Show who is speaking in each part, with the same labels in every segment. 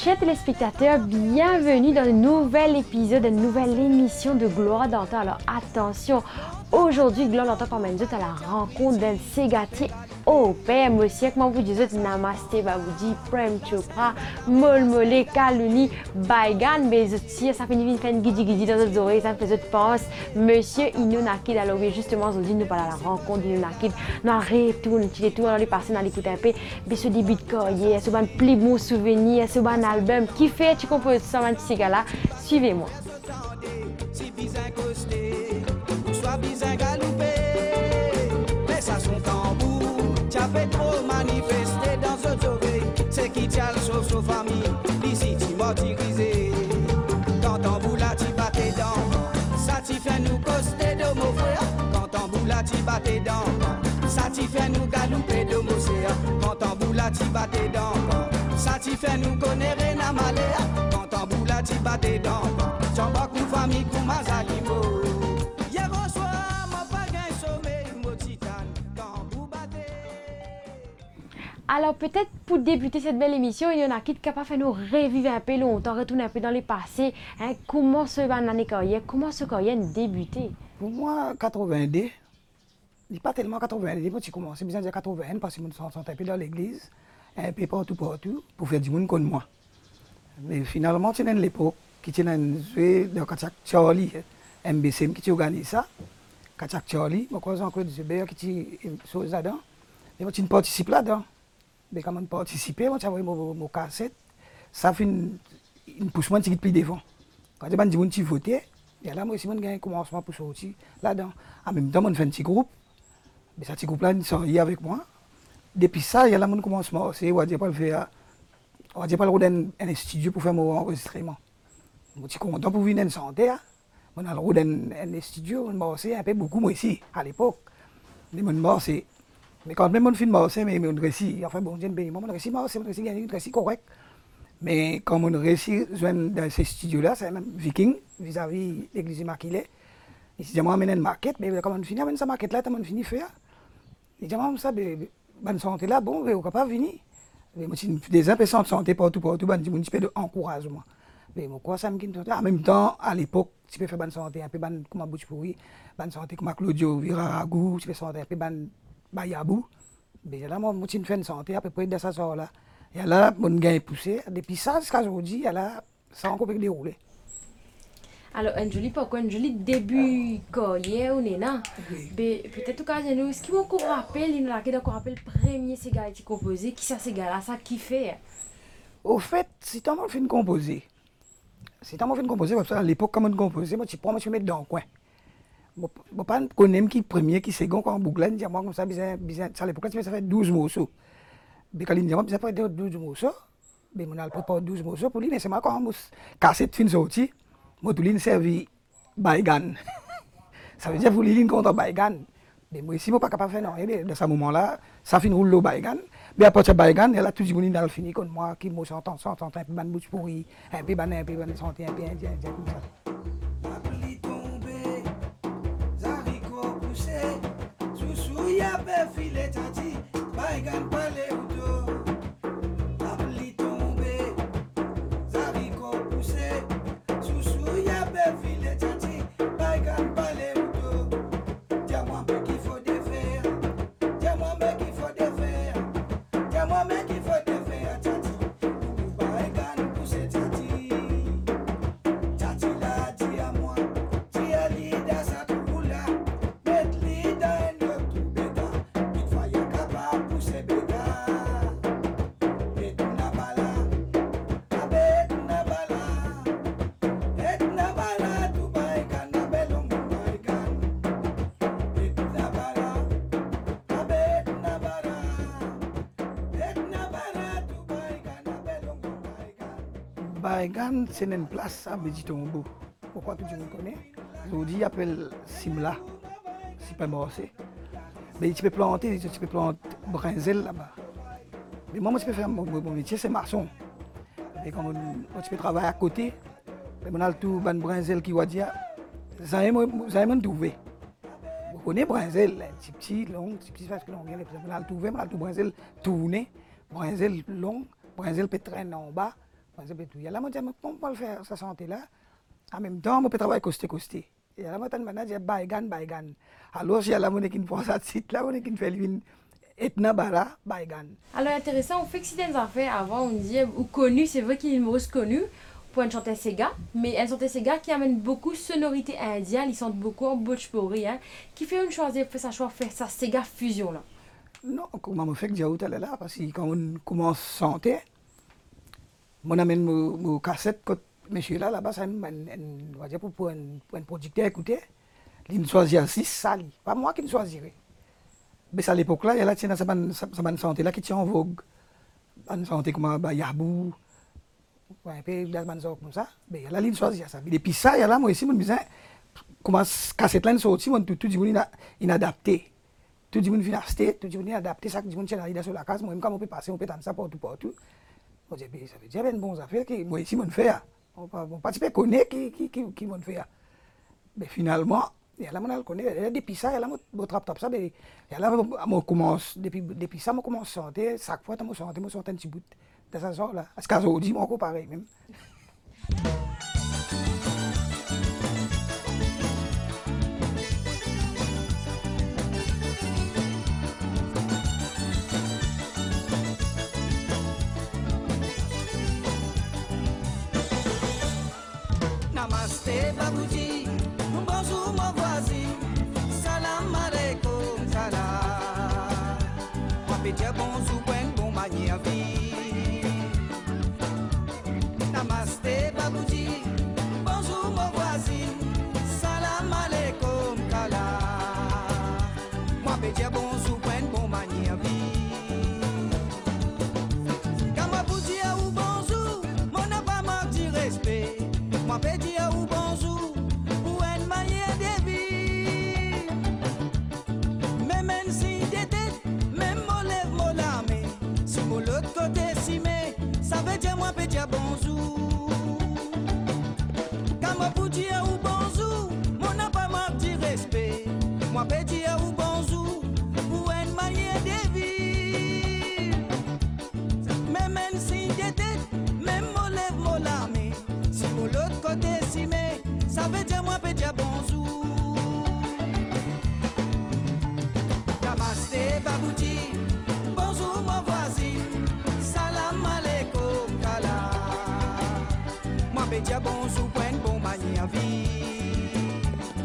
Speaker 1: chers téléspectateurs, bienvenue dans un nouvel épisode, une nouvelle émission de Gloire d'Antan. Alors attention, aujourd'hui Gloire d'Antan comme nous à la rencontre d'un ségatier au père, monsieur, comment vous dites, Namasté, Baboudi, Prem Chopra, Molmolé, Kaluni, Baigan, mais ça finit de faire une guidi dans nos oreilles, ça me fait pense, monsieur Inonakid. Alors oui, justement, aujourd'hui, nous parlons de la rencontre d'Inonakid, nous retournons, on va passer dans l'écoute un peu, mais ce début de carrière, ce plus bon souvenir, ce bon album, qui fait, tu comprends, ça va ces gars-là, suivez-moi.
Speaker 2: Fait trop manifester dans ce oreilles, c'est qui tient le sauce famille, ici tu martyrisé. Quand on boula tu battais dans, ça t'y fait nous coster de mon frère. Quand on boula tu battais dans, ça t'y fait nous galouper de mon frère. Quand on boula tu battais dans, ça t'y fait nous connaître na malheur. Quand on boula tu battais dans, j'en vois qu'une famille pour ma zalimo.
Speaker 1: Alors peut-être pour débuter cette belle émission, il y en a qui est capable de nous revivre un peu longtemps, retourner un peu dans le passé. Hein, comment ce année carrière, comment ce carrière a débuté?
Speaker 3: Pour moi, 82, il n'est pas tellement 82, moi j'ai commencé bien dire 80 parce que je me sens un peu dans l'église, un peu partout, pour faire du monde comme moi. Mais finalement, c'est une l'époque qui est dans Kachak Charlie, MBC qui organise ça. Kachak Charlie, je crois encore des qui sont là-dedans. Et moi, je participe là-dedans. Mais quand je participe, moi, j'ai mon cassette. Ça fait une poussement qui est plus devant. Quand je dis que je vote, et là, moi aussi, j'ai un commencement pour sortir là-dedans. En même temps, je fais un petit groupe. Mais ce petit groupe-là, il sort avec moi. Depuis ça, il y a là mon commencement. C'est on va dire pas le faire. On va dire pas le rôle d'un studio pour faire mon enregistrement. Je suis content pour venir en santé. On a le rôle d'un studio. On un peu beaucoup moi ici à l'époque. Mais quand même on fait marcher, mais on réussit. Enfin bon, j'ai bien, on réussit marcher, on réussit gagner, on réussit correct. Mais quand on réussit dans ces studios-là, c'est même viking vis-à-vis l'église Immaculée. Et si j'aimerais amener une maquette, mais quand on finit avec cette maquette-là, on finit faire. Et j'aimerais ça, bonne santé là, bon, on ne pas venir. Mais moi, des impressions de santé partout, un petit peu d'encouragement. Mais moi, ça me quitte. En même temps, à l'époque, tu peux faire bonne santé, un peu comme ma bouche pourrie, bonne santé comme Claudio Viraragou, tu peux santé un peu bonne Bayabou. Mais là, moi, je fais une santé à peu près de ça sort-là. Et là, mon gain est poussé. Depuis ça, jusqu'à aujourd'hui, ça a encore déroulé.
Speaker 1: Alors, un joli pourquoi un joli début carrière ou néna. Peut-être cas nous, ce qui m'a encore rappelé, il nous a rappelé le premier cigare qui composé, qui ça cigare ça qui fait.
Speaker 3: Au fait, si tu as fait une composée, parce qu'à l'époque, quand on composait, moi, tu prends, moi, je mets dans le coin. Je ne pas connaître qui premier, qui second, quand on boucle, je moi comme ça, à l'époque, ça fait 12 morceaux. Mais quand il dit, ça fait 12 morceaux, mais on a préparé 12 morceaux pour lui, mais c'est moi quand on cassette fin sortie, moi, tout lui servi Baigan. Ça veut dire pour lui, contre Baigan. Mais moi, ici, je ne suis pas capable de faire non. Dans ce moment-là, ça finit rouler le Baigan. Mais après ce Baigan, elle a tout le monde dans le fini comme moi, qui me s'entend, un peu de bouche pourrie, un peu de santé, un peu indien, comme ça.
Speaker 2: Ya be file tati, baigan pale udo. Apli tombe, zariko pousse. Sousou ya be file tati, baigan pale udo. Dis-moi mais qu'il faut défaire, dis-moi mais qu'il faut défaire, dis-moi mais qu'il faut défaire tati. Baigan pousse tati, tati la dis à moi, tu as l'idée ça tout là, mettre l'idée.
Speaker 3: Baigan, c'est une place à Béditombo. Pourquoi tout le monde connaît? Aujourd'hui, il appelle Simla, supermarché. Mais tu peux planter brinzel là-bas. Mais moi, je peux faire mon métier, c'est maçon. Et quand tu peux travailler à côté, on a tout ban brinzel qui va dire, ça m'a trouvé. Vous connaissez brinzel, petit, long, petit, parce que on a trouvé, on a tout brinzel tourné, brinzel long, brinzel peut traîner en bas. Il y a là, moi, on peut le faire, sa santé là. En même temps, on peut travailler costé. Il y a là, moi, maintenant, j'ai baigan. Alors, il y a là, moi, qui pense à site là, moi, qui fait une etna bara, baigan.
Speaker 1: Alors intéressant, on fait que si des affaires avant, on dit, ou connu, c'est vrai qu'il est une humoriste connue pour une chanteuse Sega, mais elle chanteuse Sega qui amène beaucoup de sonorités indiennes, ils sentent beaucoup en Bhojpuri, hein, qui fait une choix, fait sa Sega fusion là.
Speaker 3: Non, comment me fait que j'ai là, parce que quand on commence à chanter, on amène mon cassette, quand monsieur là-bas, ça on va dire pour un producteur écouter, il me choisit 6 salles, pas moi qui me choisirais. Mais à l'époque là, il y a là, ça m'a santé là qui tient en vogue. Une santé comme Yabou, un peu comme ça, mais il y a là, il choisit ça. Et puis ça, il y a là, moi aussi, je me disais, comment cassette là, sorti, tout le monde inadapté. Tout le monde vient acheter, tout le monde adapté, ça, tout le monde est sur la case, moi, quand on peut passer, on peut tendre ça partout. On dit, ça veut dire une bonne affaire que moi ici, je fais. On ne peut pas connaître qui m'ont fait. Mais finalement, il y a là, on connaît, depuis ça, il y a là, on trappe ça, il y a là, on commence, depuis ça, on commence à chanter, chaque fois, on chante un petit bout de ça genre là. Parce qu'aujourd'hui, on encore pareil même.
Speaker 2: Namaste Babuji, bonjour mon voisin, salam alaikum salam. Moi peux dire bonjour bon manière vie. Namaste Babuji, bonjour mon voisin, salam alaikum salam. Moi peux dire bonjour bon manière vie. Quand moi vous dire ou bonjour, mon n'a pas manque de respect. Moi peux dire ou bonjour pour une manière de vie. Même si t'étais, même mon lève mon lame. Si mon l'autre côté si mais, ça veut dire moi peux dire bonjour. Quand moi pour dire ou bonjour, mon n'a pas manque de respect. Moi peux dire ou bonjour pour une manière de vie. Même si t'étais, même mon lève mon lame. Si mon l'autre côté si mais, ça veut dire moi peut dire bonjour. Namaste Babuji, bonjour mon voisin, salam alaikum kala. Moi peut dire bonjour pour une bonne manière vie.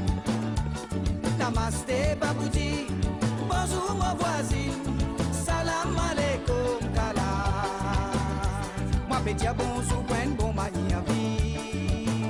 Speaker 2: Namaste Babuji, bonjour mon voisin, salam alaikum kala. Moi peut dire bonjour pour une bonne manière vie.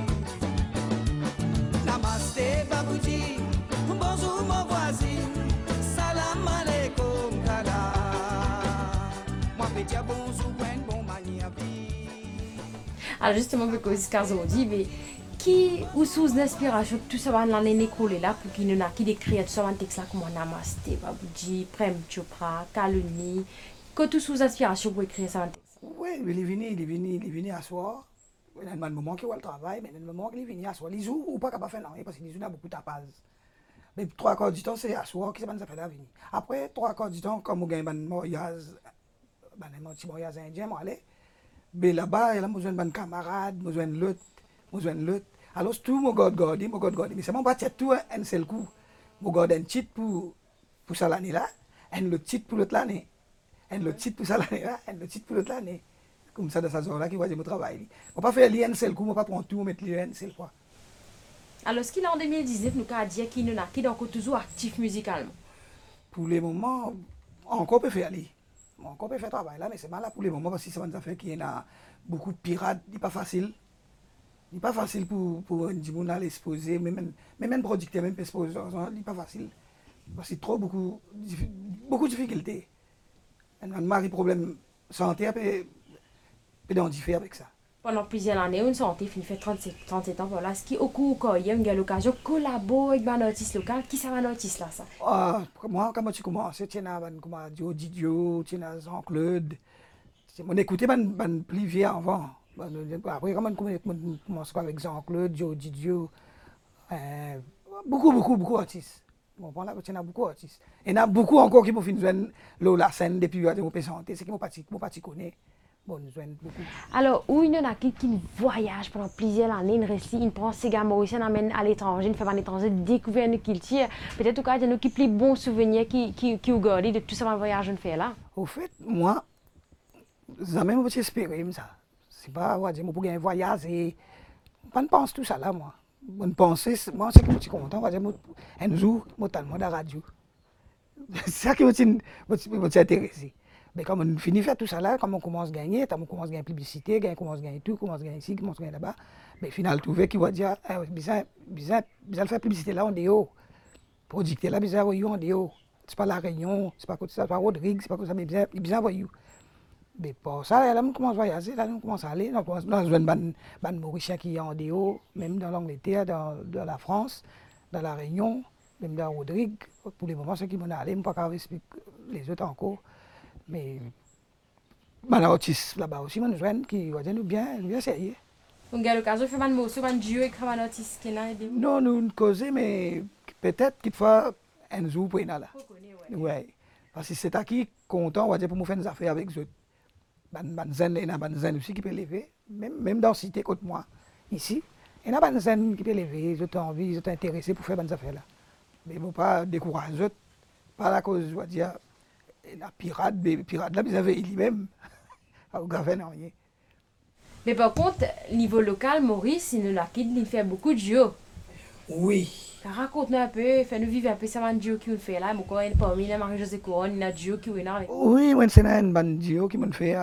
Speaker 2: Namaste Babuji, bonjour mon voisin, salam alaikum kala. Moi peux dire bonjour pour une bonne manière vie.
Speaker 1: Alors justement, parce que Scarzo dit, mais qui ou sous l'inspiration tout ça va l'année écoulée là pour qu'il n'a qui décrit tout ça un texte là comme Namaste Babuji, Prem Chopra, Kaluni, que tout sous inspiration pour écrire ça un texte.
Speaker 3: Oui, il est venu à soir. Il y a un moment qui va le travail, mais il y a un moment qu'il est venu à soir. Les jours, ou pas capable de faire rien, parce que les jours, il y a beaucoup de tapas. Mais 3 quarts du temps, c'est à soir qui s'est fait la vie. Après, 3 quarts du temps, comme on gagne un mariage, un petit mariage indien, moi, allez. Mais là-bas, il y a besoin d'un camarade, besoin de l'autre. Alors, tout, mon God. Mais c'est mon bâti tout un seul coup. Mon God, un titre pour ça l'année là, un l'autre titre pour l'autre l'année. Un l'autre titre pour ça l'année là, un l'autre titre pour l'autre l'année. Comme ça, dans ce genre-là, qui va dire mon travail. Je ne vais pas faire un seul coup, je ne vais pas prendre tout, mettre un seul fois.
Speaker 1: Alors, ce qu'il a en 2019, nous avons dit qu'il n'a est toujours actif musicalement.
Speaker 3: Pour le moment, encore peut faire aller. Encore peut faire travail là, mais c'est mal là pour le moment parce que c'est une affaire qui est beaucoup de pirates, il n'est pas facile. Il n'est pas facile pour un journal exposer, même un producteur, même exposer, il n'est pas facile. Parce que c'est beaucoup de difficultés. Un mari problème santé peut identifier avec ça.
Speaker 1: Pendant plusieurs années, une santé fait 37 ans. Voilà, ce qui au cours il y a eu l'occasion de collaborer avec un artiste local. Qui c'est un artiste là ça?
Speaker 3: Moi, quand tu commences, tu as Joe Didio, tu as Jean-Claude. On écoutait les plus vieux avant. Après, quand on commence avec Jean-Claude, Joe Didio, beaucoup d'artistes. Bon, là, il y a beaucoup d'artistes. Et il y en a beaucoup encore qui m'ont fait la scène depuis que je suis santé, c'est qui m'ont pas connaître. bon, nous joignent beaucoup.
Speaker 1: Alors, où il y en a qui voyagent pendant plusieurs années, ils restent, ils prennent ces gars mauriciens, ils amènent à l'étranger, ils font à l'étranger, découvrir une culture. Peut-être qu'il y a des plus bons souvenirs qui ont gardé de tout ça voyage qu'on fait là.
Speaker 3: Au fait, moi, jamais je espérer ça. C'est pas, on va dire, pour gagner un voyage et je ne pense tout ça là, moi. Je pense, moi, c'est que je suis content, on va dire, un jour, je suis tellement de la radio. C'est ça qui m'a intéressé. Mais quand on finit de faire tout ça là, quand on commence à gagner, quand on commence à gagner publicité, on commence à gagner tout, on commence à gagner ici, on commence à gagner là-bas, mais finalement, trouver qui va dire, bizarre faire publicité là en dehors. Producteur là, bizarre voyou en dehors. C'est pas La Réunion, c'est pas ça, c'est pas Rodrigue, c'est pas comme ça, mais bizarre voyou. Mais pour ça, là, on commence à voyager, là, on commence à aller, on commence à jouer un Mauricien qui est en dehors, même dans l'Angleterre, dans la France, dans La Réunion, même dans Rodrigue. Pour les moments, ceux qui m'ont allé, je ne peux pas expliquer les autres encore. Mais les artistes là-bas aussi, nous joignent qui vont nous bien sérieux.
Speaker 1: On a l'occasion de faire un morceau, un duo avec un artiste qui est là.
Speaker 3: Non, nous causons, mais peut-être qu'il faut un jour pour y aller là. Oui. Parce que c'est à qui content, on va dire, pour nous faire des affaires avec eux. Il y a des zen aussi qui peuvent lever, même dans la cité contre moi, ici. Il y a des zen qui peuvent lever, ils ont envie, ils sont intéressés pour faire des affaires là. Mais il ne faut pas décourager, pas la cause, je veux dire, la pirate, mais pirate là, ils avaient lui-même, au gouvernement.
Speaker 1: Mais par contre, niveau local, Maurice, il nous a il fait beaucoup de duos.
Speaker 3: Oui.
Speaker 1: Raconte-nous un peu, fais-nous vivre un peu ça, un duo qu'il fait là. Pourquoi parmi les Marie-Josée Couronne, il y a un duo qui est là.
Speaker 3: Oui, moi, c'est un duo qui m'a fait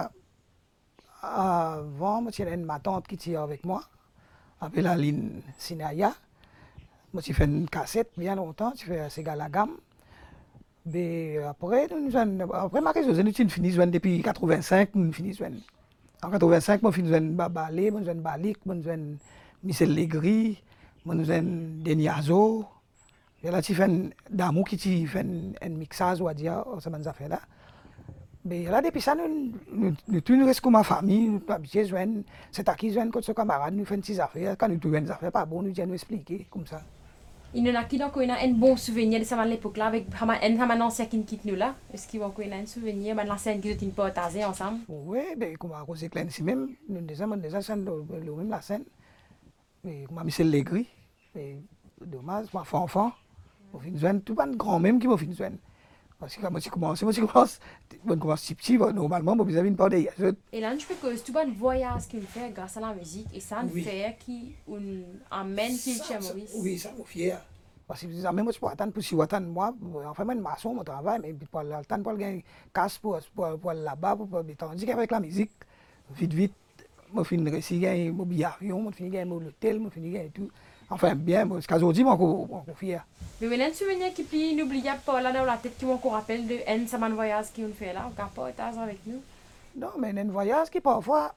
Speaker 3: avant, j'ai ma tante qui tire avec moi, avec la ligne Sinaya. Moi, j'ai fait une cassette bien longtemps, j'ai fait Sega la gamme. Mais après, Marie-Josée, nous avons fini depuis 85, nous fini en 85, nous fini Babalé, nous avons Balik, nous avons Michel Legris, nous avons Deniazo. Et là, j'ai fait d'amour qui fait un mixage, on va dire, ça m'a fait là. Mais là, depuis ça, nous restons comme ma famille, nous sommes habitués, c'est à qui nous sommes comme camarades, nous faisons des affaires. Quand nous trouvons des affaires pas bonnes, nous disons nous expliquer comme ça.
Speaker 1: Il y en a qui donc a un bon souvenir de ça à l'époque là, avec un ancien qui quitte nous là. Est-ce qu'il y a un souvenir de l'ancien qui nous partagé ensemble?
Speaker 3: Oui, mais comme à cause de Klein ici même, nous avons déjà scène le même la scène. Mais comme Michel Legris, dommage, ma enfant, tout pas grand même qui m'a fait une. Parce que quand je commence petit, normalement, je vais pas de.
Speaker 1: Et là, je peux que tout le voyage qu'il fait grâce à la musique, et ça nous fait qui amène qu'il chez Maurice.
Speaker 3: Oui, ça me fier. Parce que même moi, je peux attendre pour 6 mois, moi, enfin, même maçon, mon travail, mais pour attendre pour gagner casse pour là-bas, tandis qu'avec la musique, vite, je finis de gagner mon billet avion, je finis de gagner mon hôtel, je finis de gagner tout. Enfin, bien, parce qu'aujourd'hui, je suis fier.
Speaker 1: Mais il y a un souvenir qui est inoubliable pas là dans la tête qui m'en rappelle de un saman voyage qu'on fait là, on peut partager avec nous.
Speaker 3: Non, mais un voyage qui parfois,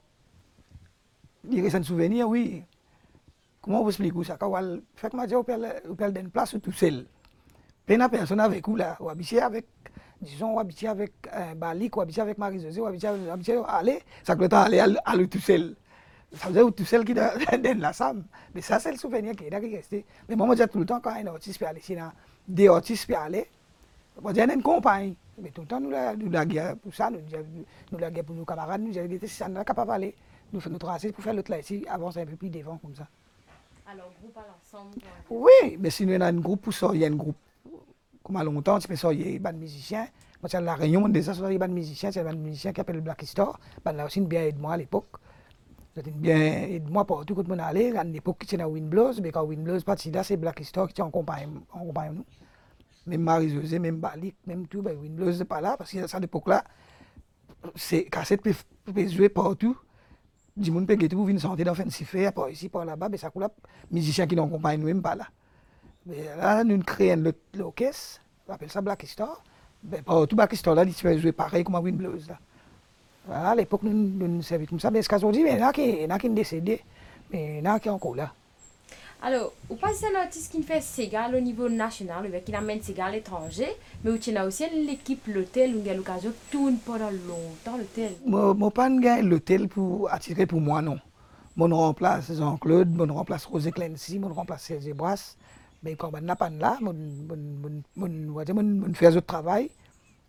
Speaker 3: il reste un souvenir, oui. Comment vous expliquez ça? Quand on fait que on peut d'une place tout seul. Plein de personnes avec vous là, ou habiter avec, disons, ou habiter avec Balik, ou habiter avec Marie-Josée, ou habiter aller, ça peut aller tout seul. Ça veut dire tout seul qui donne la somme. Mais ça, c'est le souvenir qui est resté. Mais moi, je dis tout le temps, quand un artiste peut aller, si des artistes peuvent aller, on dit une compagne. Mais tout le temps, nous la guerre pour ça, nous la guerre pour nos camarades, nous disons si ça n'est pas capable d'aller, nous faisons notre tracé pour faire l'autre là ici, avancer un peu plus devant comme ça.
Speaker 1: Alors, groupe à l'ensemble?
Speaker 3: Oui, mais si nous avons un groupe pour ça, il y a un groupe. Comme à longtemps, tu peux sortir des musiciens. Moi, c'est la Réunion, on déjà sorti des musiciens, c'est un musicien qui s'appelle Black Star. Là aussi, bien aide-moi à l'époque. C'était bien aide-moi partout quand on allait. À l'époque, c'était dans Windblows, mais quand Windblows parti là, c'est Black Star qui accompagne nous. Même Marie-Josée, même Balik, même tout, ben Windblows n'est pas là, parce que à cette époque-là, c'est cassette peut jouer partout. Du monde peut tout venir chanter dans Fancy par ici, par là-bas, mais ça coule musiciens qui nous accompagnent nous même pas là. Mais là, nous créons l'orchestre, on appelle ça Black Star. Ben, partout Black Star là, il se jouer pareil comme à Windblows là. Voilà, à l'époque, nous servons comme ça, mais ce qu'aujourd'hui, il y en a qui sont décédés, mais il y en a qui sont encore là.
Speaker 1: Alors, vous passez un artiste qui fait Ségal au niveau national, qui amène Ségal à l'étranger, mais vous avez aussi l'équipe l'hôtel, où il y a l'occasion de tourner pendant longtemps l'hôtel.
Speaker 3: Moi, je n'ai pas l'hôtel pour attirer pour moi, non. Je remplace Jean-Claude, je remplace Rosé Clency, je remplace Serge Brass. Mais quand je n'ai pas là, je fais un autre travail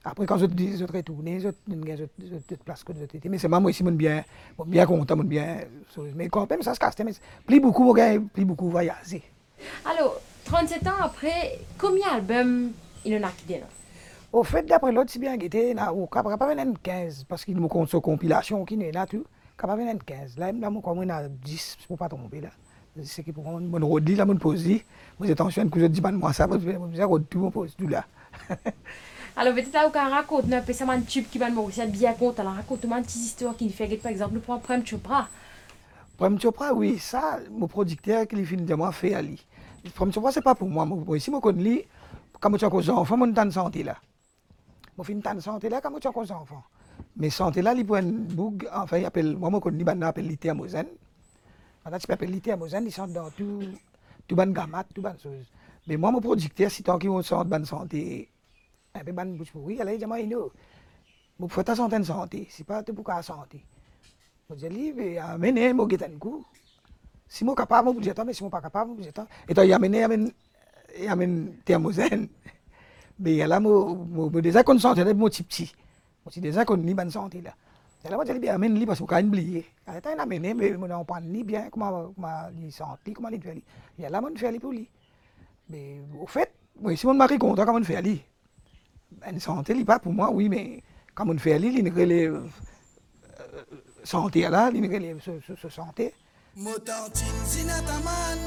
Speaker 3: Après, quand je retourné, je te place que je t'étais. Mais c'est moi aussi, bien content, bien. Mais quand même, ça se casse. Mais plus beaucoup voyager.
Speaker 1: Alors, 37 ans après, combien d'albums il en a quitté là?
Speaker 3: Au fait, d'après l'autre, si bien guetté, il a pas 15, parce qu'il me compte sur compilation qui n'est là, tout. Il a pas 15. Là, il a 10, pour ne pas tromper là. C'est que pour mon rodli, là, mon pose, vous êtes en train que je dis pas de moi ça, parce que je rodli tout, mon pose tout là.
Speaker 1: Alors, peut-être là, on raconte un peu ça, un tube qui va me bien compte. Alors, raconte-moi une petite histoire qui fait, par exemple, pour Prem Chopra.
Speaker 3: Prem Chopra, oui, ça, mon producteur qui finit de moi fait à lui. Prem Chopra, c'est pas pour moi. Moi, ici, je connais, quand je suis aux enfants, je suis en santé là. Je suis en santé là, quand je suis aux enfants. Mais santé là, il prend une bougue, enfin, il appelle, moi, je connais, il appelle l'ithéamosène. Maintenant, tu peux appeler l'ithéamosène, ils sont dans tout bonne gamme, tout bonne chose. Mais moi, mon producteur, si tant qu'ils ont une bonne santé, un peu bonne bouche pourrie, il dit, moi, il faut ta santé, c'est pas tout pour la santé. Je dis, mais amenez, moi, je coup. Si je suis capable, je dis, mais si je ne suis pas capable, je dis, et toi, il amène thermosène. Mais là, je déjà qu'on santé, je suis petit. Je suis déjà qu'on a une bonne santé là. Et là, je dis, amène lui parce qu'on a oublié. Il a amené, mais je ne pas ni bien comment il santé, comment il fait. Et là, je fais pour lui. Mais au fait, si mon mari content, comment on fait lui? Une santé, il pas pour moi, oui, mais quand on fait lui, il relève santé là, il relève ce santé.
Speaker 2: Motantine zinataman,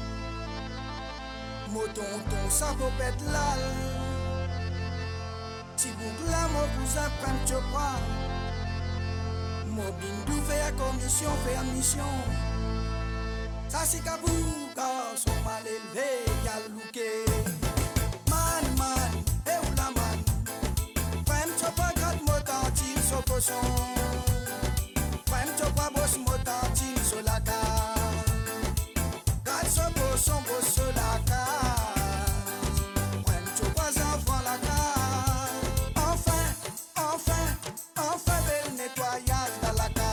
Speaker 2: motonton sapopet lal, tiboukla mo kousa Prem Chopra, mo bindou fait à commission, fait à mission. Ça c'est kabou, car son mal élevé, y'a louké. Man, et ou la man, Prem Chopra grade motantine so poson. Prem Chopra boss motantine so la ka. Grade so poson boss so la ka. Prem Chopra enfant la ka. Enfin bel nettoyage dans la ka.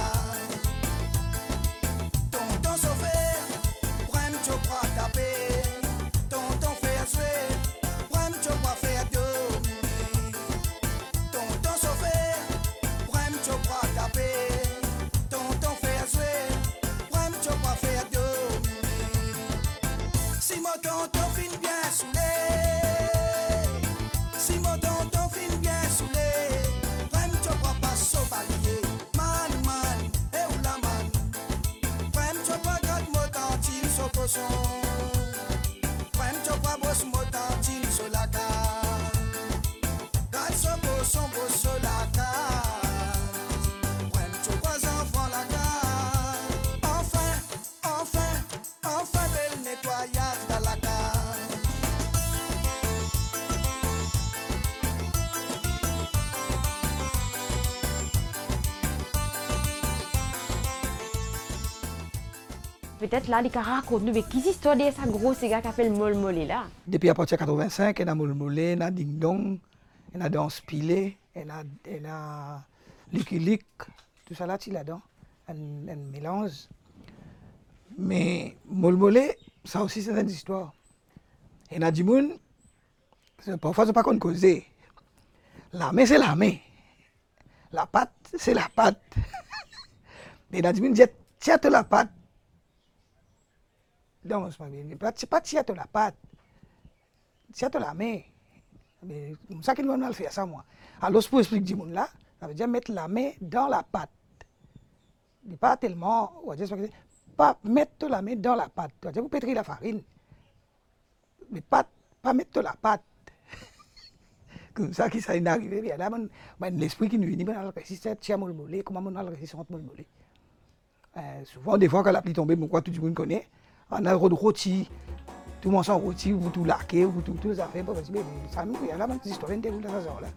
Speaker 2: Tonton sauver, Prem Chopra taper. Tonton fait jouer, Prem Chopra fait dominer. Tonton sauver, Prem Chopra taper. Tonton fait jouer, Prem Chopra fait dominer. Si mon tonton fin bien saoulé, si mon tonton fin bien saoulé, Prem Chopra passe au palier. Man, et ou la man, Prem Chopra grade motantine so poson. Prem Chopra boss motantine so la ka. Grade so poson boss so la ka. Prem Chopra enfant la ka. Enfin bel nettoyage dans la ka.
Speaker 1: Peut-être là, les gars racontent-nous, mais quelle histoire de ça gros gars qui appelle Molmolé là?
Speaker 3: Depuis à partir de 85, il y a Molmolé, il y a Ding Dong, il y a Danse Pilé, il y a Lucky Luke, tout ça là, tu là-dedans, un mélange. Mais Molmolé, ça aussi c'est une histoire. Il y a du monde, parfois c'est pas qu'on cause. La main c'est la main, la patte c'est la patte. Mais il y a du monde qui dit, tiens la patte. Non, c'est pas tiens la patte, tiens la main. Mais c'est ça qu'il va faire ça moi. Alors pour expliquer du monde là, ça veut dire mettre la main dans la pâte. Mais pas tellement, pas mettre la main dans la pâte. Vous pétrir la farine, mais pas mettre la pâte. Comme ça qui ça est arrivé. Bien là, l'esprit qui nous unit, on a le résisté, tiens molmolé, comment on a le résisté entre molmolé. Souvent, des fois, quand la pluie tombe, pourquoi tout le monde connaît, on a le rôti, tout le monde s'en rôti, ou tout laqué, ou tout ça fait. Ça nous, il y a là, des histoires qui déroulent dans ce genre là.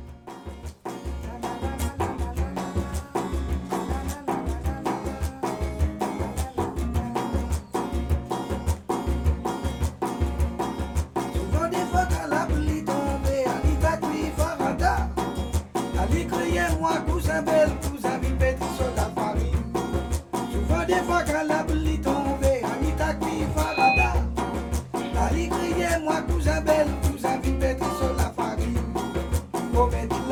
Speaker 2: Souvent des fois quand la pluie tombe, Ali t'a farada. Ali criait moi cousin belle, cousin vipet sur la farine. Souvent des fois quand la pluie tombe, Ali t'a farada. Ali criait moi cousin belle, cousin vipet sur la farine. Faut mettre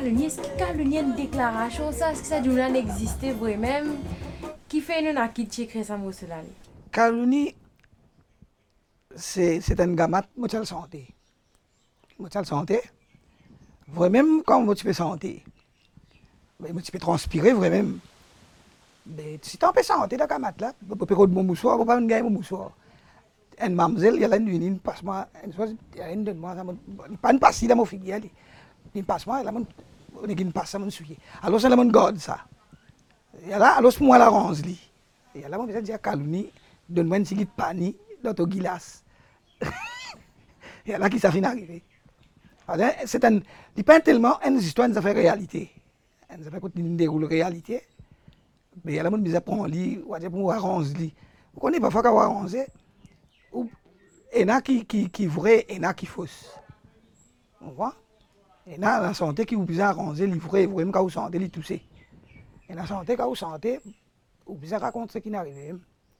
Speaker 1: calomnie, est-ce que calomnie est une déclaration, ça, est-ce que ça dit qu'on existe vraiment? Qui fait une acquis de écrire ça, moi, cela?
Speaker 3: Calomnie, c'est un gamat, moi, je le santé. Moi, je le santé. Vraiment, quand tu peux santé, tu peux transpirer vraiment. Mais si tu peux santé, la gamat là, tu peux prendre mon moussoir, tu peux pas me gagner mon moussoir. Une mademoiselle, il y a une passe-moi, il y a une donne-moi, pas une passe, là, mon fille, une passe-moi, là, on est une passe, ça, mon souillé. Alors, c'est là, mon garde ça. Et là, alors, moi, la ronge, li. Et là, mon besoin de dire calomnie, donne-moi une petite pani, d'autres gilas. Et là, qui ça finit d'arriver. C'est un, il pas tellement une histoire, une affaire réalité. Une affaire qui déroule réalité. Mais là, mon besoin de prendre li, ou de pour arranger li. Vous connaissez parfois qu'on arranger. Il y en a qui vrai, il y en a qui fausse. On voit? Il y en a la santé qui vous besoin arranger, li vrai, vraiment quand vous sentez, li tousser. Et la santé, quand vous sentez, vous besoin raconter ce qui n'arrive.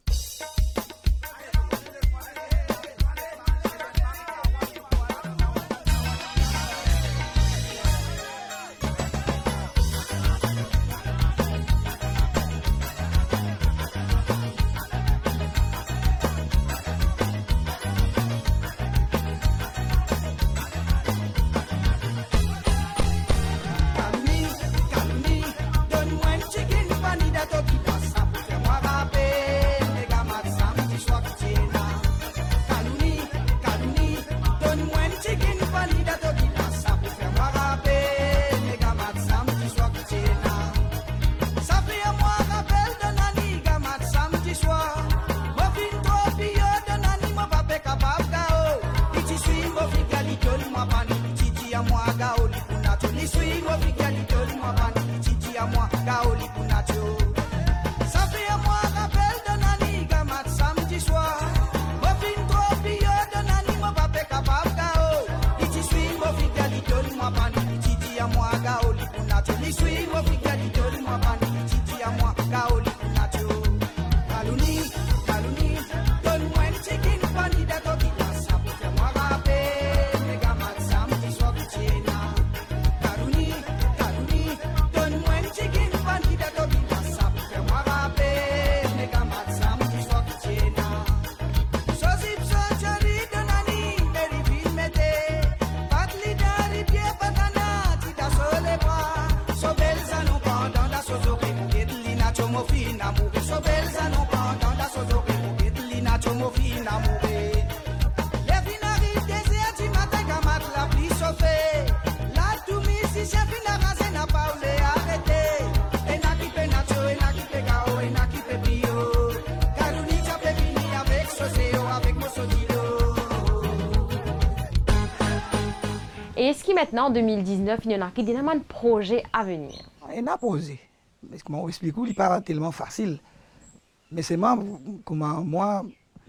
Speaker 1: Et est-ce que maintenant, en 2019, il y a un projet à venir?
Speaker 3: Il a posé. Parce que moi, explique, il n'est pas tellement facile. Mais c'est moi, comment moi,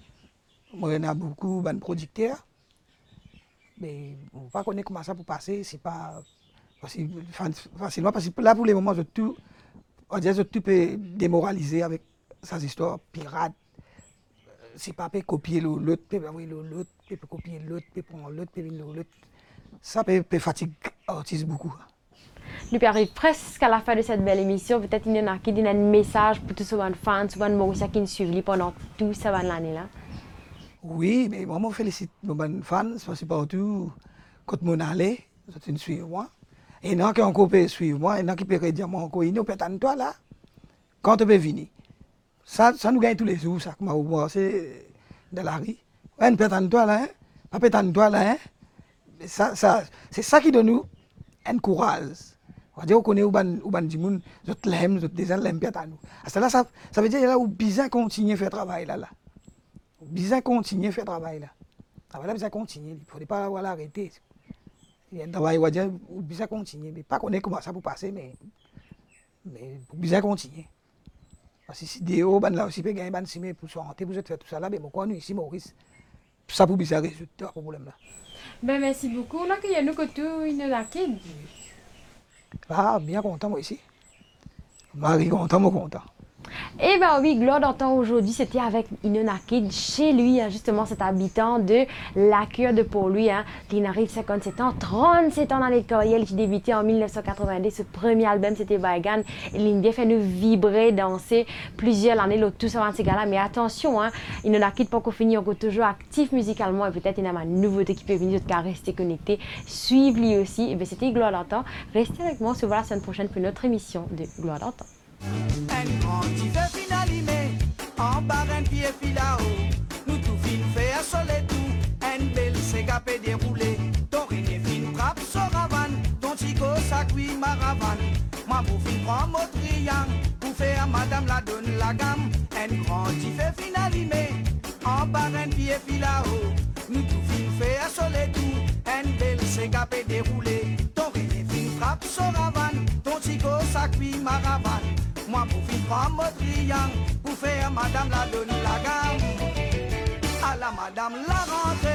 Speaker 3: il y a beaucoup de producteurs. Mais on ne pas connaître comment ça peut passer. C'est pas facilement. Parce que là, pour le moment, tout peut démoraliser avec ces histoires pirates. C'est pas peut copier l'autre, peut l'autre, peut copier l'autre, peut prendre l'autre, peut venir l'autre. Ça peut fatiguer l'artiste beaucoup.
Speaker 1: Nous arrivons presque à la fin de cette belle émission. Peut-être qu'il y en a qui donnent un message pour tous les fans, tous les Mauriciens qui nous suivent pendant toute cette année-là.
Speaker 3: Oui, mais moi, je félicite mes fans, parce que partout, quand je suis allé, ils suivent moi. Et il y en a qui encore peuvent suivre moi, il y en a qui peuvent dire moi encore, il y a peut-être toi là, quand tu peux venir. Ça nous gagne tous les jours, ça, comme c'est dans la rue. Ouais, une peut-être toi là, pas peut-être toi là, hein. C'est ça qui donne nous un courage. On va dire qu'on est au ban du monde, je l'aime, je déjà l'aime bien à nous. Ça veut dire là où bizarre continuer à faire travail là. Bizarre continuer à faire travail là. Travail là, bizarre continuer. Il ne faut pas l'arrêter. Il y a un travail où dire bizarre continuer. Mais pas connaître comment ça peut passer, mais bizarre continuer. Parce que si Déo, là aussi, peut gagner ban simé pour santé, pour faire tout ça là, mais moi, nous ici, Maurice, ça pour bizarre résultat, ce problème là.
Speaker 1: Ben, merci beaucoup. Là, qu'il y a nous que tout, il y a qui?
Speaker 3: Ah, bien content, moi, ici. Marie content, moi content.
Speaker 1: Eh bien oui, Gloire d'antan aujourd'hui, c'était avec Inonakid chez lui, hein, justement cet habitant de la cure de Port-Louis. Hein. Il arrive 57 ans, 37 ans dans l'école, qui débutait en 1990. Ce premier album, c'était Baigan. Il bien fait nous vibrer, danser plusieurs années, tous avant ces gars-là. Mais attention, hein, Inonakid, pas qu'on finit, on est toujours actif musicalement et peut-être il y a une nouveauté qui peut venir, de rester connecté. Suivez-lui aussi. Et bien c'était Gloire d'antan. Restez avec moi, on se voit la semaine prochaine pour une autre émission de Gloire d'antan.
Speaker 2: Un grand fait finalimé, en bas un pied filao. Nous tout fin fait à soleil tout, un bel ségapé déroulé. Ton rené fin frappe so ravane, ton chico sa cuit maravane. Moi pour fin prends mon triangle, pour faire à madame la donne la gamme. Un grand fait finalimé, en bas un pied filao. Nous tout fin fait à soleil tout, un bel ségapé déroulé. Ton rené fin frappe so ravane, ton chico sa cuit maravane. Moi pour finir prendre mon triangle, pour faire madame la donne la gamme. À la madame la rentrée.